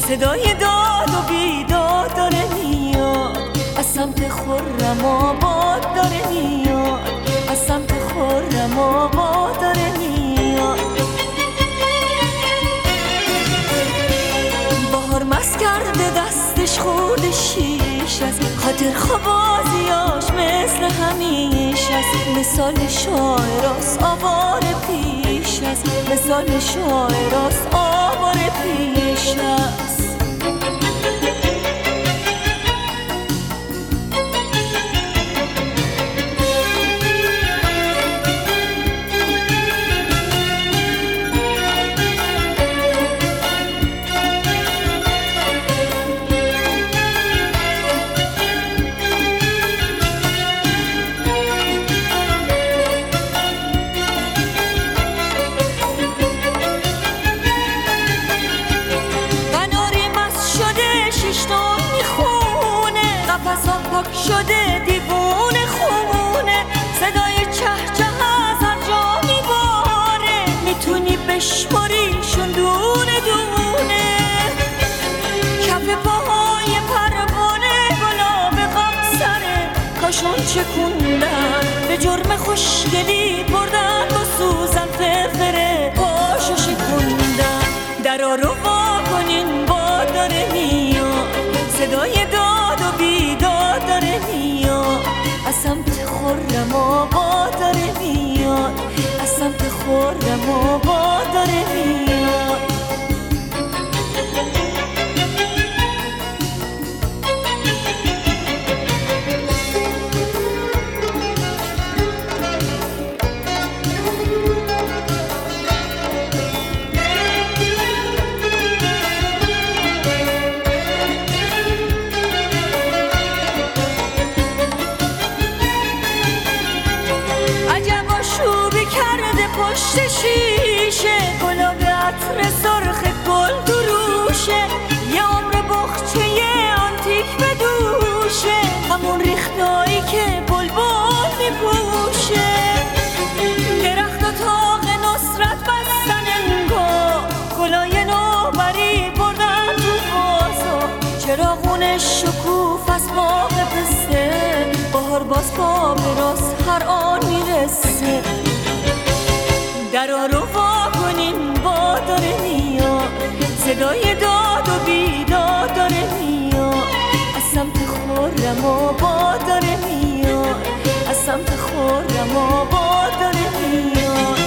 صدای داد و بیداد داره میاد، از سمت خرم آباد داره میاد، از سمت خرم آباد داره میاد. بهار مست کرده دستش خورده شیش است، خاطر خوابازیاش مثل همیشه است. مثال شاعراست آوار پیش است، مثال شاعراست آوار پیش است. پاک شده دیوونه خونه، صدای چه چه از هر جا میباره، میتونی بشماریشون دونه دونه. کف پاهای پروانه گلاب غم سره، کاشون چکوندن به جرم خوشگلی بردن با سوزن فرفره پاشو شکوندن. درا رو وا کنین باد داره میاد، صدای داد و بیداد داره میاد، از سمت خرم آباد داره میاد، از سمت خرم آباد داره میاد. پشت شیشه گلاب عطر سرخ گل دروشه، یه عمر بخچه آنتیک به دوشه، همون ریختایی که بلبل میپوشه. درخت و تاق نصرت بستن انگار، گلای نوبری بردن تو بازار، چراغون شکوف از باغ پسته، بهار باز پا به راست هر آن میرسه. درا رو وا کنین باد داره میاد، صدای داد و بیداد داره میاد، از سمت خرم آباد داره میاد، از سمت خرم آباد داره میاد.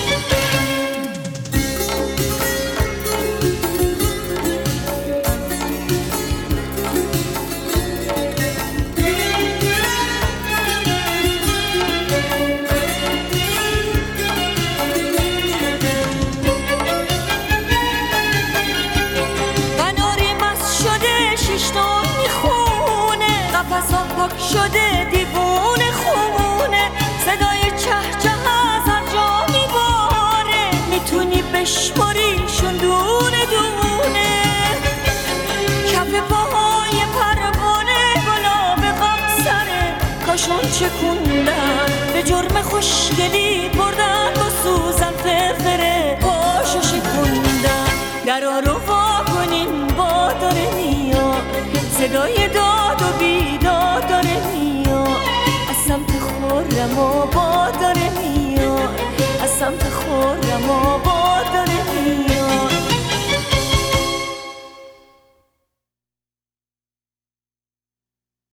پاک شده دیوونه خونه، صدای چه چه از هر جا میباره، میتونی بشماریشون دونه دونه. کف پاهای پروانه گلاب غم سره، کاشون چکوندن به جرم خوشگلی بردن با سوزن فرفره پاشو شکوندن. درا